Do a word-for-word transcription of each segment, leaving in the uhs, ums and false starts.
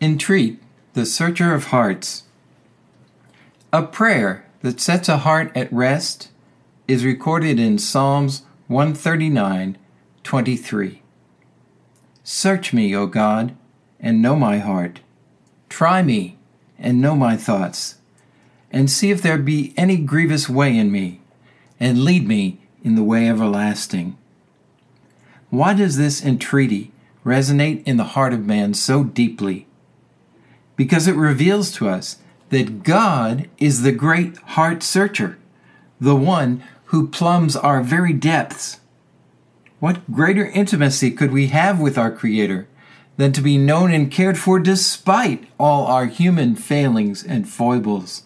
Entreat the Searcher of Hearts. A prayer that sets a heart at rest is recorded in Psalms one thirty-nine, twenty-three. Search me, O God, and know my heart. Try me, and know my thoughts, and see if there be any grievous way in me, and lead me in the way everlasting. Why does this entreaty resonate in the heart of man so deeply? Because it reveals to us that God is the great heart searcher, the one who plumbs our very depths. What greater intimacy could we have with our Creator than to be known and cared for despite all our human failings and foibles?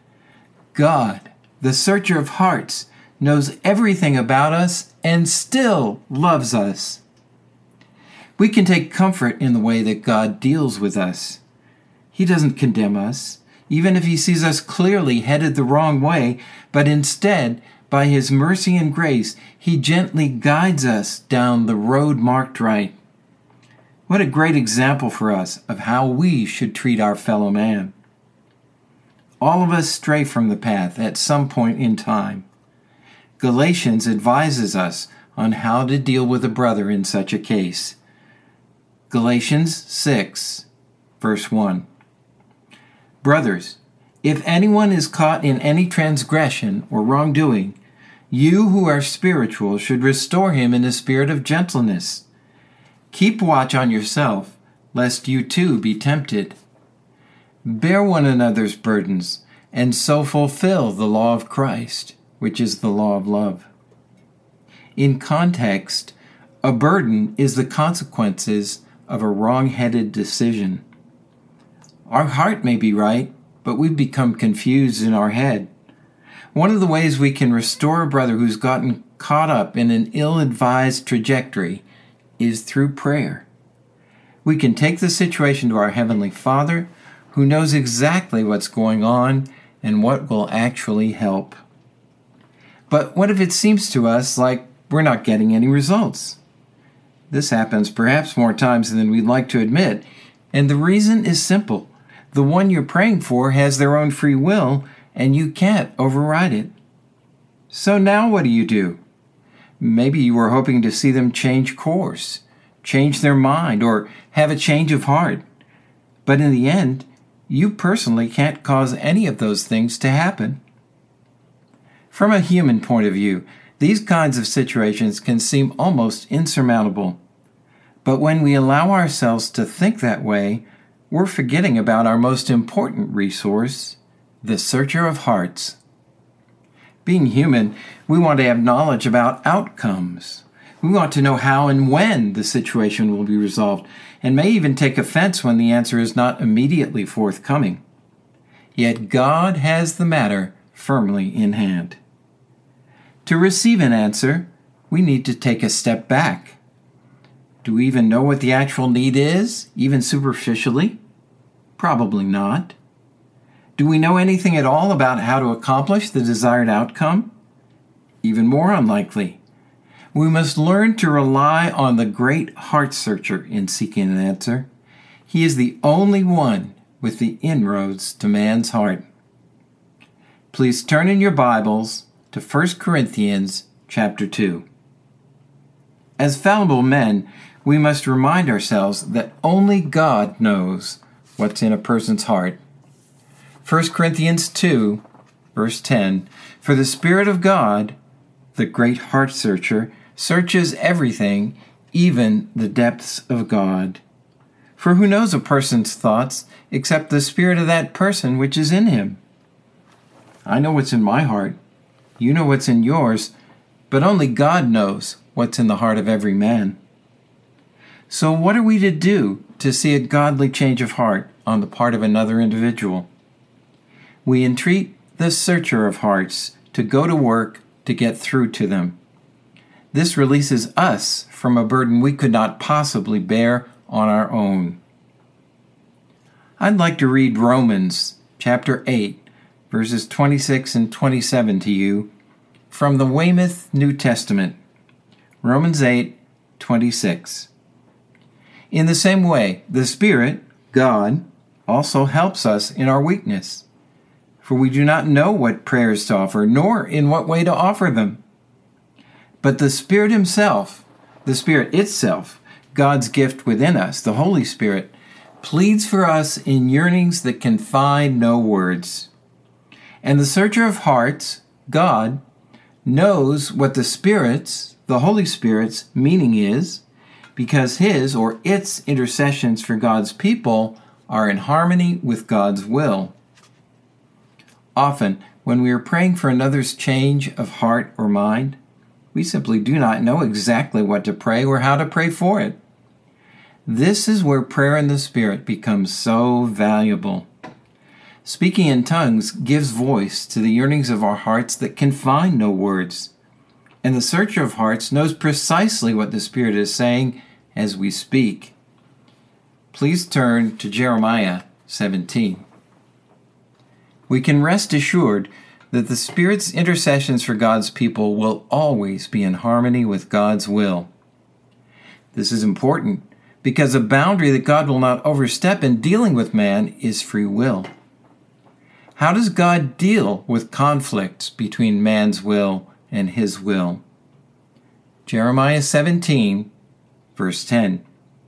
God, the searcher of hearts, knows everything about us and still loves us. We can take comfort in the way that God deals with us. He doesn't condemn us, even if he sees us clearly headed the wrong way, but instead, by his mercy and grace, he gently guides us down the road marked right. What a great example for us of how we should treat our fellow man. All of us stray from the path at some point in time. Galatians advises us on how to deal with a brother in such a case. Galatians six, verse one. Brothers, if anyone is caught in any transgression or wrongdoing, you who are spiritual should restore him in a spirit of gentleness. Keep watch on yourself, lest you too be tempted. Bear one another's burdens, and so fulfill the law of Christ, which is the law of love. In context, a burden is the consequences of a wrong-headed decision. Our heart may be right, but we've become confused in our head. One of the ways we can restore a brother who's gotten caught up in an ill-advised trajectory is through prayer. We can take the situation to our Heavenly Father, who knows exactly what's going on and what will actually help. But what if it seems to us like we're not getting any results? This happens perhaps more times than we'd like to admit, and the reason is simple. The one you're praying for has their own free will, and you can't override it. So now what do you do? Maybe you were hoping to see them change course, change their mind, or have a change of heart. But in the end, you personally can't cause any of those things to happen. From a human point of view, these kinds of situations can seem almost insurmountable. But when we allow ourselves to think that way, we're forgetting about our most important resource, the searcher of hearts. Being human, we want to have knowledge about outcomes. We want to know how and when the situation will be resolved, and may even take offense when the answer is not immediately forthcoming. Yet God has the matter firmly in hand. To receive an answer, we need to take a step back. Do we even know what the actual need is, even superficially? Probably not. Do we know anything at all about how to accomplish the desired outcome? Even more unlikely. We must learn to rely on the great heart searcher in seeking an answer. He is the only one with the inroads to man's heart. Please turn in your Bibles to First Corinthians chapter two. As fallible men, we must remind ourselves that only God knows what's in a person's heart. First Corinthians two, verse ten, For the Spirit of God, the great heart searcher, searches everything, even the depths of God. For who knows a person's thoughts except the spirit of that person which is in him? I know what's in my heart. You know what's in yours, but only God knows what's in the heart of every man. So what are we to do to see a godly change of heart on the part of another individual? We entreat the searcher of hearts to go to work to get through to them. This releases us from a burden we could not possibly bear on our own. I'd like to read Romans chapter eight, verses twenty-six and twenty-seven to you from the Weymouth New Testament. Romans eight, twenty-six. In the same way, the Spirit, God also helps us in our weakness, for we do not know what prayers to offer, nor in what way to offer them. But the Spirit himself, the Spirit itself, God's gift within us, the Holy Spirit, pleads for us in yearnings that can find no words. And the searcher of hearts, God, knows what the Spirit's, the Holy Spirit's, meaning is, because his or its intercessions for God's people are in harmony with God's will. Often, when we are praying for another's change of heart or mind, we simply do not know exactly what to pray or how to pray for it. This is where prayer in the Spirit becomes so valuable. Speaking in tongues gives voice to the yearnings of our hearts that can find no words. And the searcher of hearts knows precisely what the Spirit is saying as we speak. Please turn to Jeremiah seventeen. We can rest assured that the Spirit's intercessions for God's people will always be in harmony with God's will. This is important because a boundary that God will not overstep in dealing with man is free will. How does God deal with conflicts between man's will and his will? Jeremiah seventeen, verse ten.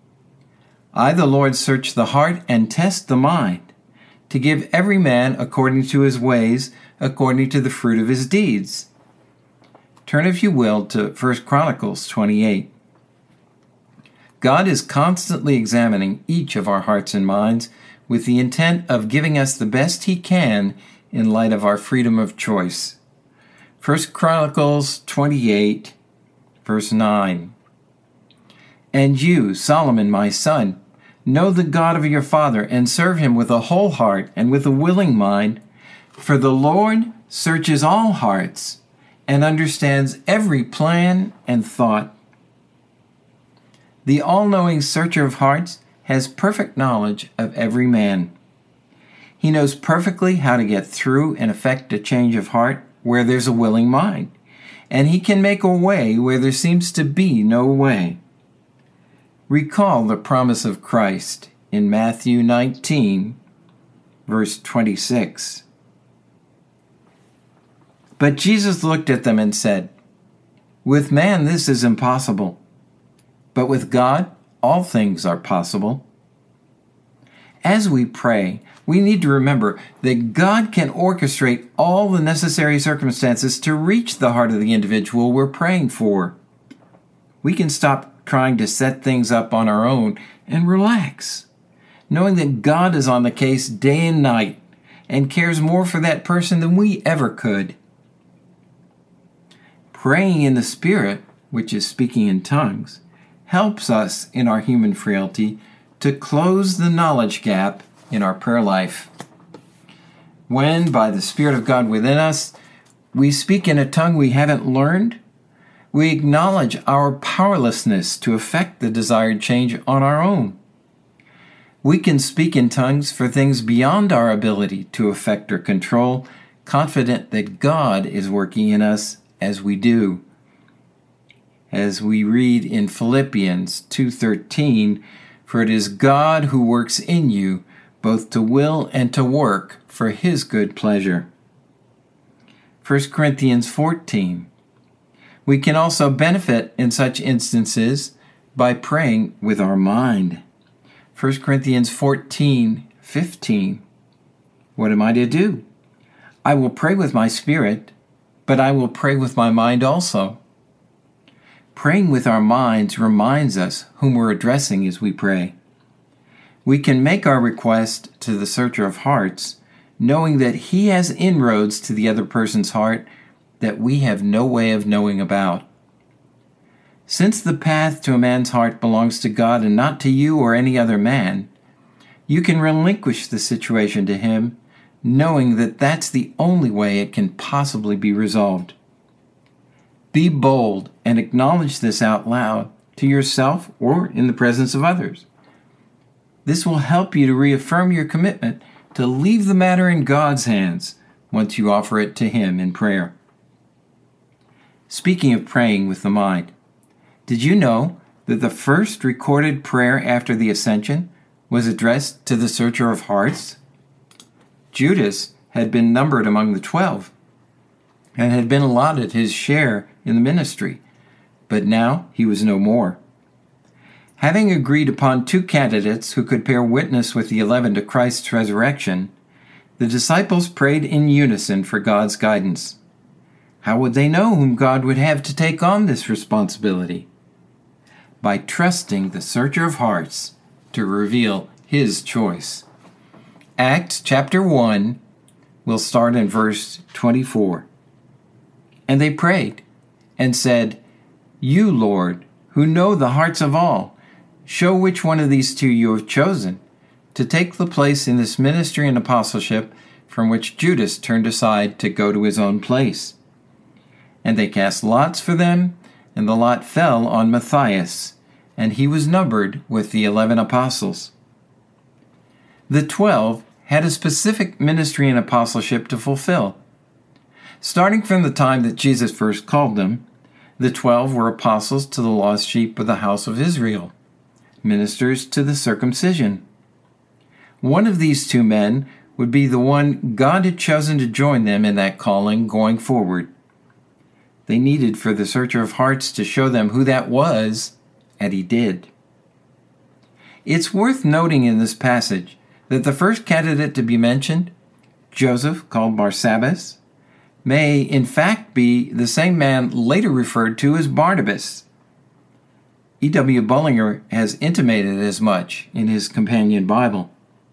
I, the Lord, search the heart and test the mind, to give every man according to his ways, according to the fruit of his deeds. Turn, if you will, to First Chronicles twenty-eight. God is constantly examining each of our hearts and minds with the intent of giving us the best he can in light of our freedom of choice. First Chronicles twenty-eight, verse nine. And you, Solomon, my son, know the God of your father, and serve him with a whole heart and with a willing mind, for the Lord searches all hearts and understands every plan and thought. The all-knowing searcher of hearts has perfect knowledge of every man. He knows perfectly how to get through and effect a change of heart where there's a willing mind, and he can make a way where there seems to be no way. Recall the promise of Christ in Matthew nineteen, verse twenty-six. But Jesus looked at them and said, with man this is impossible, but with God all things are possible. As we pray, we need to remember that God can orchestrate all the necessary circumstances to reach the heart of the individual we're praying for. We can stop trying to set things up on our own and relax, knowing that God is on the case day and night and cares more for that person than we ever could. Praying in the Spirit, which is speaking in tongues, helps us in our human frailty to close the knowledge gap in our prayer life. When, by the Spirit of God within us, we speak in a tongue we haven't learned, we acknowledge our powerlessness to effect the desired change on our own. We can speak in tongues for things beyond our ability to effect or control, confident that God is working in us as we do. As we read in Philippians two thirteen, for it is God who works in you, both to will and to work for his good pleasure. First Corinthians fourteen. We can also benefit in such instances by praying with our mind. First Corinthians fourteen fifteen. What am I to do? I will pray with my spirit, but I will pray with my mind also. Praying with our minds reminds us whom we're addressing as we pray. We can make our request to the searcher of hearts, knowing that he has inroads to the other person's heart that we have no way of knowing about. Since the path to a man's heart belongs to God and not to you or any other man, you can relinquish the situation to him, knowing that that's the only way it can possibly be resolved. Be bold and acknowledge this out loud to yourself or in the presence of others. This will help you to reaffirm your commitment to leave the matter in God's hands once you offer it to him in prayer. Speaking of praying with the mind, did you know that the first recorded prayer after the Ascension was addressed to the searcher of hearts? Judas had been numbered among the twelve and had been allotted his share in the ministry, but now he was no more. Having agreed upon two candidates who could bear witness with the eleven to Christ's resurrection, the disciples prayed in unison for God's guidance. How would they know whom God would have to take on this responsibility? By trusting the searcher of hearts to reveal his choice. Acts chapter one will start in verse twenty-four. And they prayed and said, "You, Lord, who know the hearts of all, show which one of these two you have chosen to take the place in this ministry and apostleship from which Judas turned aside to go to his own place." And they cast lots for them, and the lot fell on Matthias, and he was numbered with the eleven apostles. The twelve had a specific ministry and apostleship to fulfill. Starting from the time that Jesus first called them, the twelve were apostles to the lost sheep of the house of Israel, ministers to the circumcision. One of these two men would be the one God had chosen to join them in that calling going forward. They needed for the searcher of hearts to show them who that was, and he did. It's worth noting in this passage that the first candidate to be mentioned, Joseph, called Barsabbas, may in fact be the same man later referred to as Barnabas. E W Bullinger has intimated as much in his companion Bible.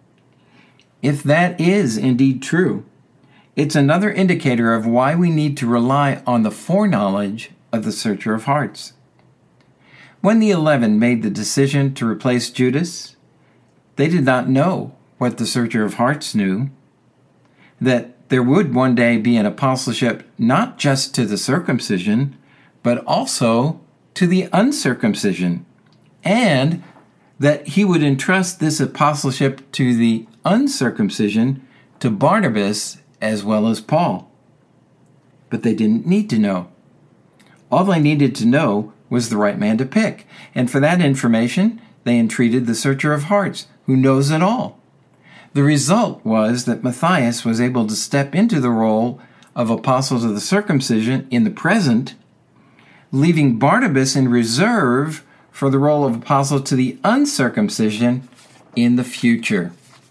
If that is indeed true, it's another indicator of why we need to rely on the foreknowledge of the searcher of hearts. When the eleven made the decision to replace Judas, they did not know what the searcher of hearts knew, that there would one day be an apostleship not just to the circumcision, but also to the uncircumcision, and that he would entrust this apostleship to the uncircumcision to Barnabas as well as Paul. But they didn't need to know. All they needed to know was the right man to pick, and for that information, they entreated the searcher of hearts, who knows it all. The result was that Matthias was able to step into the role of apostle to the circumcision in the present, leaving Barnabas in reserve for the role of apostle to the uncircumcision in the future.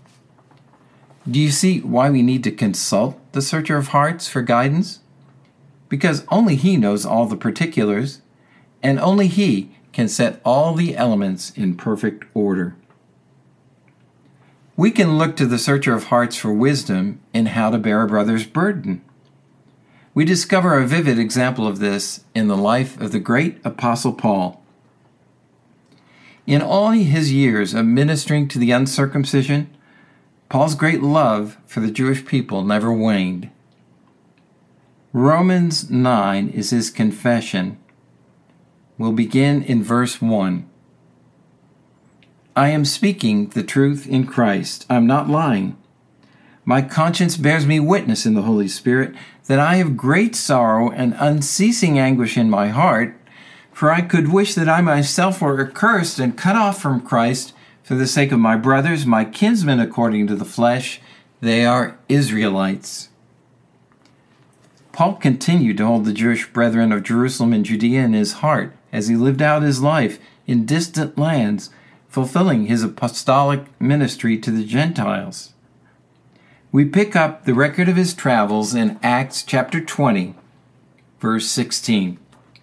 Do you see why we need to consult the searcher of hearts for guidance? Because only he knows all the particulars, and only he can set all the elements in perfect order. We can look to the searcher of hearts for wisdom in how to bear a brother's burden. We discover a vivid example of this in the life of the great Apostle Paul. In all his years of ministering to the uncircumcision, Paul's great love for the Jewish people never waned. Romans nine is his confession. We'll begin in verse one. I am speaking the truth in Christ. I'm not lying. My conscience bears me witness in the Holy Spirit that I have great sorrow and unceasing anguish in my heart, for I could wish that I myself were accursed and cut off from Christ for the sake of my brothers, my kinsmen according to the flesh. They are Israelites. Paul continued to hold the Jewish brethren of Jerusalem and Judea in his heart as he lived out his life in distant lands, fulfilling his apostolic ministry to the Gentiles. We pick up the record of his travels in Acts chapter twenty, verse sixteen.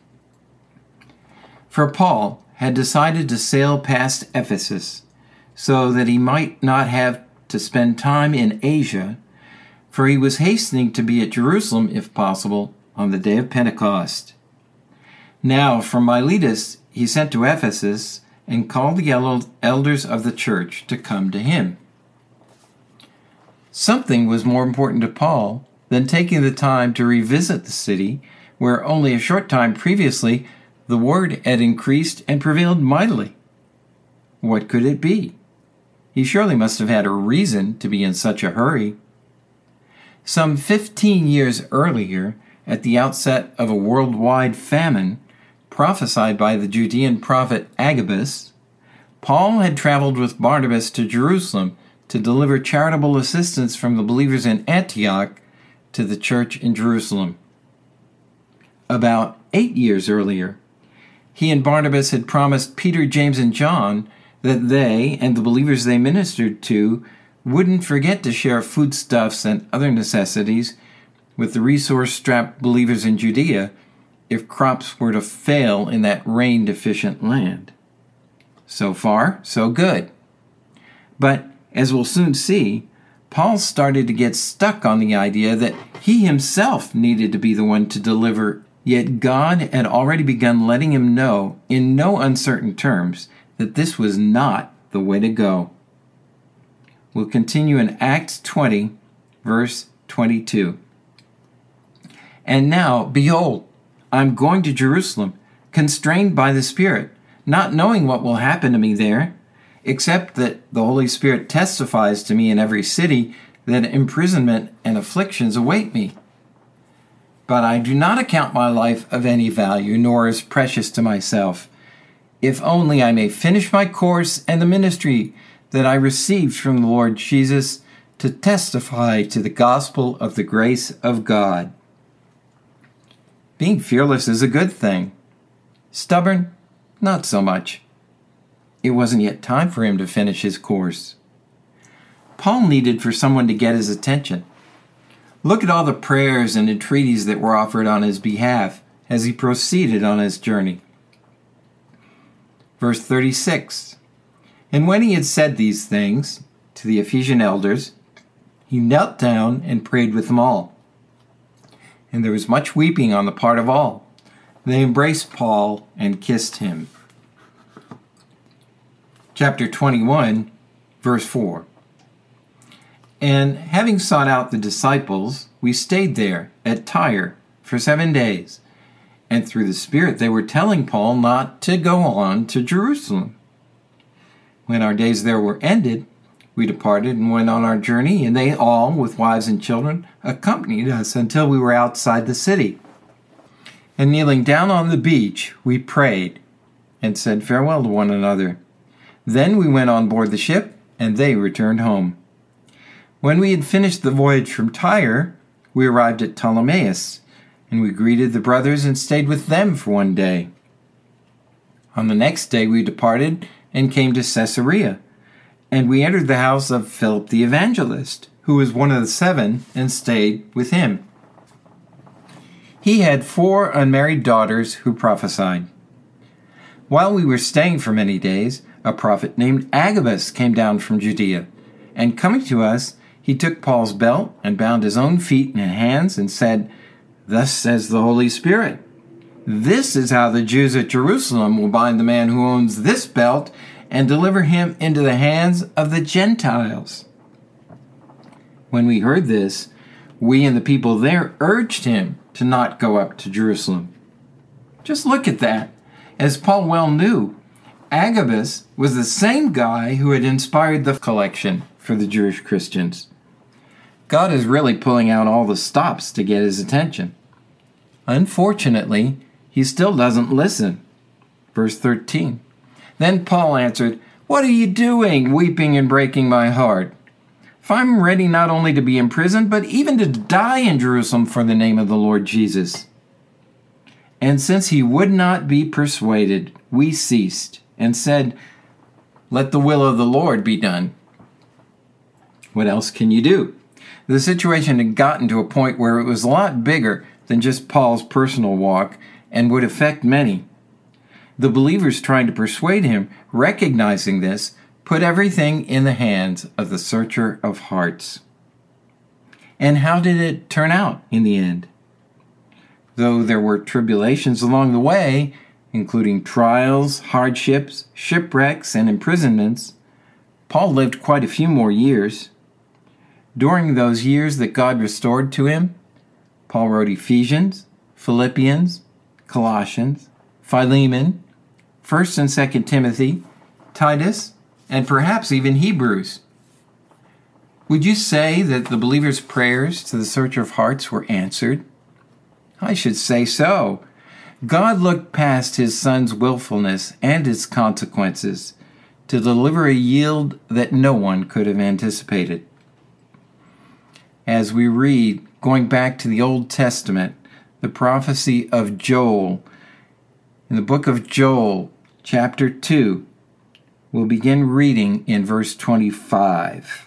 For Paul had decided to sail past Ephesus so that he might not have to spend time in Asia, for he was hastening to be at Jerusalem, if possible, on the day of Pentecost. Now from Miletus he sent to Ephesus and called the elders of the church to come to him. Something was more important to Paul than taking the time to revisit the city where only a short time previously the word had increased and prevailed mightily. What could it be? He surely must have had a reason to be in such a hurry. Some fifteen years earlier, at the outset of a worldwide famine, prophesied by the Judean prophet Agabus, Paul had traveled with Barnabas to Jerusalem to deliver charitable assistance from the believers in Antioch to the church in Jerusalem. About eight years earlier, he and Barnabas had promised Peter, James, and John that they and the believers they ministered to wouldn't forget to share foodstuffs and other necessities with the resource-strapped believers in Judea if crops were to fail in that rain-deficient land. So far, so good. But, as we'll soon see, Paul started to get stuck on the idea that he himself needed to be the one to deliver, yet God had already begun letting him know in no uncertain terms that this was not the way to go. We'll continue in Acts twenty, verse twenty-two. And now, behold, I am going to Jerusalem, constrained by the Spirit, not knowing what will happen to me there, except that the Holy Spirit testifies to me in every city that imprisonment and afflictions await me. But I do not account my life of any value, nor as precious to myself, if only I may finish my course and the ministry that I received from the Lord Jesus to testify to the gospel of the grace of God. Being fearless is a good thing. Stubborn? Not so much. It wasn't yet time for him to finish his course. Paul needed for someone to get his attention. Look at all the prayers and entreaties that were offered on his behalf as he proceeded on his journey. Verse thirty-six. And when he had said these things to the Ephesian elders, he knelt down and prayed with them all. And there was much weeping on the part of all. They embraced Paul and kissed him. Chapter twenty-one, verse four. And having sought out the disciples, we stayed there at Tyre for seven days. And through the Spirit they were telling Paul not to go on to Jerusalem. When our days there were ended, we departed and went on our journey, and they all, with wives and children, accompanied us until we were outside the city. And kneeling down on the beach, we prayed and said farewell to one another. Then we went on board the ship, and they returned home. When we had finished the voyage from Tyre, we arrived at Ptolemais, and we greeted the brothers and stayed with them for one day. On the next day we departed and came to Caesarea, and we entered the house of Philip the evangelist, who was one of the seven, and stayed with him. He had four unmarried daughters who prophesied. While we were staying for many days, a prophet named Agabus came down from Judea, and coming to us, he took Paul's belt and bound his own feet and hands and said, Thus says the Holy Spirit, this is how the Jews at Jerusalem will bind the man who owns this belt and deliver him into the hands of the Gentiles. When we heard this, we and the people there urged him to not go up to Jerusalem. Just look at that. As Paul well knew, Agabus was the same guy who had inspired the collection for the Jewish Christians. God is really pulling out all the stops to get his attention. Unfortunately, he still doesn't listen. Verse thirteen. Then Paul answered, What are you doing, weeping and breaking my heart? For I'm ready not only to be imprisoned, but even to die in Jerusalem for the name of the Lord Jesus. And since he would not be persuaded, we ceased and said, Let the will of the Lord be done. What else can you do? The situation had gotten to a point where it was a lot bigger than just Paul's personal walk and would affect many. The believers trying to persuade him, recognizing this, put everything in the hands of the searcher of hearts. And how did it turn out in the end? Though there were tribulations along the way, including trials, hardships, shipwrecks, and imprisonments, Paul lived quite a few more years. During those years that God restored to him, Paul wrote Ephesians, Philippians, Colossians, Philemon, First and Second Timothy, Titus, and perhaps even Hebrews. Would you say that the believer's prayers to the searcher of hearts were answered? I should say so. God looked past his son's willfulness and its consequences to deliver a yield that no one could have anticipated. As we read, going back to the Old Testament, the prophecy of Joel, in the book of Joel, chapter two, we'll begin reading in verse twenty-five.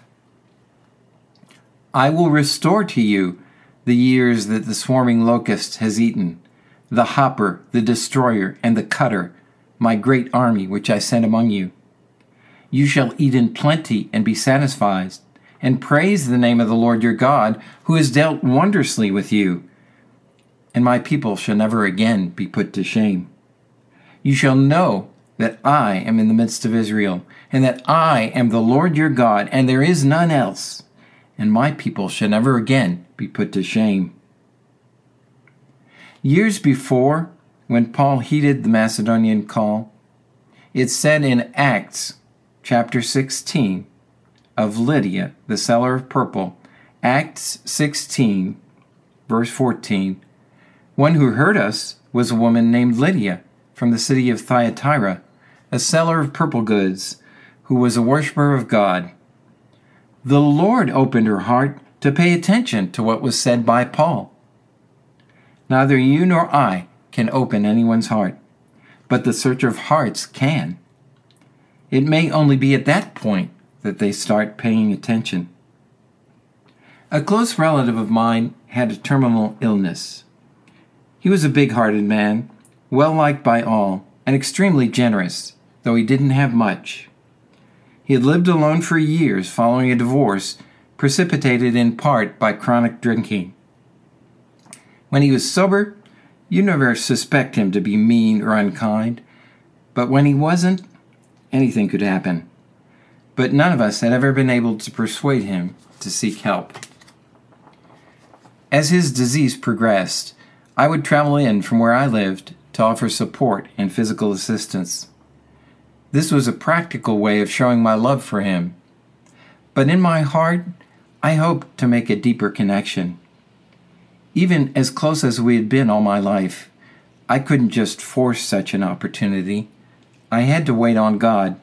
I will restore to you the years that the swarming locust has eaten, the hopper, the destroyer, and the cutter, my great army which I sent among you. You shall eat in plenty and be satisfied, and praise the name of the Lord your God, who has dealt wondrously with you. And my people shall never again be put to shame. You shall know that I am in the midst of Israel, and that I am the Lord your God, and there is none else. And my people shall never again be put to shame. Years before, when Paul heeded the Macedonian call, it said in Acts chapter sixteen of Lydia, the seller of purple, Acts sixteen, verse fourteen, one who heard us was a woman named Lydia from the city of Thyatira, a seller of purple goods, who was a worshiper of God. The Lord opened her heart to pay attention to what was said by Paul. Neither you nor I can open anyone's heart, but the searcher of hearts can. It may only be at that point that they start paying attention. A close relative of mine had a terminal illness. He was a big-hearted man, well-liked by all, and extremely generous, though he didn't have much. He had lived alone for years following a divorce precipitated in part by chronic drinking. When he was sober, you never suspect him to be mean or unkind, but when he wasn't, anything could happen. But none of us had ever been able to persuade him to seek help. As his disease progressed, I would travel in from where I lived to offer support and physical assistance. This was a practical way of showing my love for him. But in my heart, I hoped to make a deeper connection. Even as close as we had been all my life, I couldn't just force such an opportunity. I had to wait on God.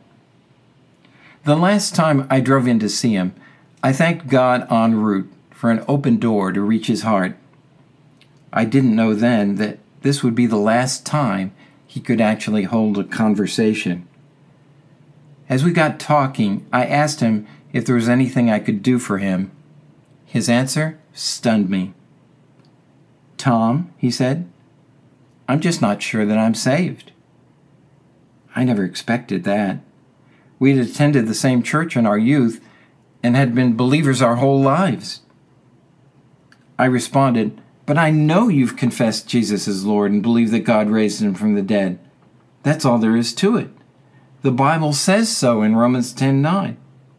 The last time I drove in to see him, I thanked God en route for an open door to reach his heart. I didn't know then that this would be the last time he could actually hold a conversation. As we got talking, I asked him if there was anything I could do for him. His answer stunned me. Tom, he said, I'm just not sure that I'm saved. I never expected that. We had attended the same church in our youth and had been believers our whole lives. I responded, but I know you've confessed Jesus as Lord and believe that God raised him from the dead. That's all there is to it. The Bible says so in Romans ten nine.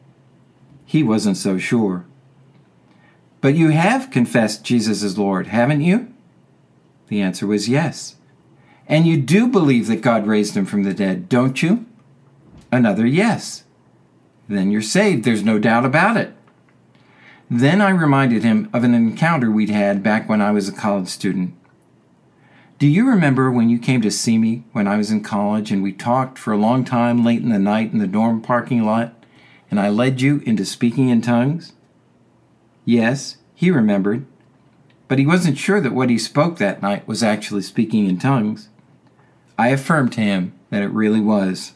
He wasn't so sure. But you have confessed Jesus as Lord, haven't you? The answer was yes. And you do believe that God raised him from the dead, don't you? Another yes. Then you're saved, there's no doubt about it. Then I reminded him of an encounter we'd had back when I was a college student. Do you remember when you came to see me when I was in college and we talked for a long time late in the night in the dorm parking lot, and I led you into speaking in tongues? Yes, he remembered, but he wasn't sure that what he spoke that night was actually speaking in tongues. I affirmed to him that it really was.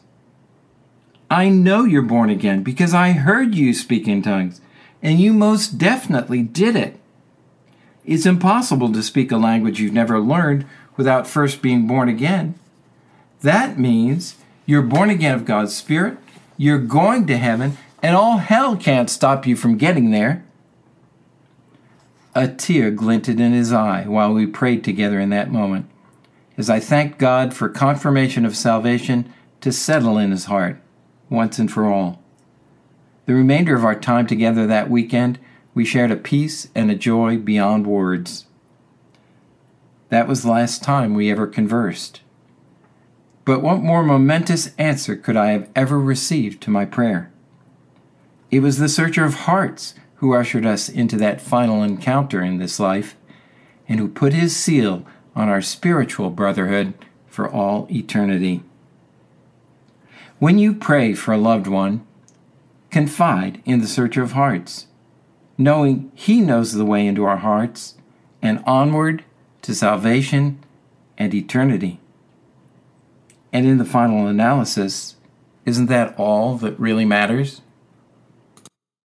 I know you're born again because I heard you speak in tongues, and you most definitely did it. It's impossible to speak a language you've never learned without first being born again. That means you're born again of God's Spirit, you're going to heaven, and all hell can't stop you from getting there. A tear glinted in his eye while we prayed together in that moment, as I thanked God for confirmation of salvation to settle in his heart, once and for all. The remainder of our time together that weekend, we shared a peace and a joy beyond words. That was the last time we ever conversed. But what more momentous answer could I have ever received to my prayer? It was the searcher of hearts who ushered us into that final encounter in this life, and who put his seal on our spiritual brotherhood for all eternity. When you pray for a loved one, confide in the Searcher of Hearts, knowing He knows the way into our hearts and onward to salvation and eternity. And in the final analysis, isn't that all that really matters?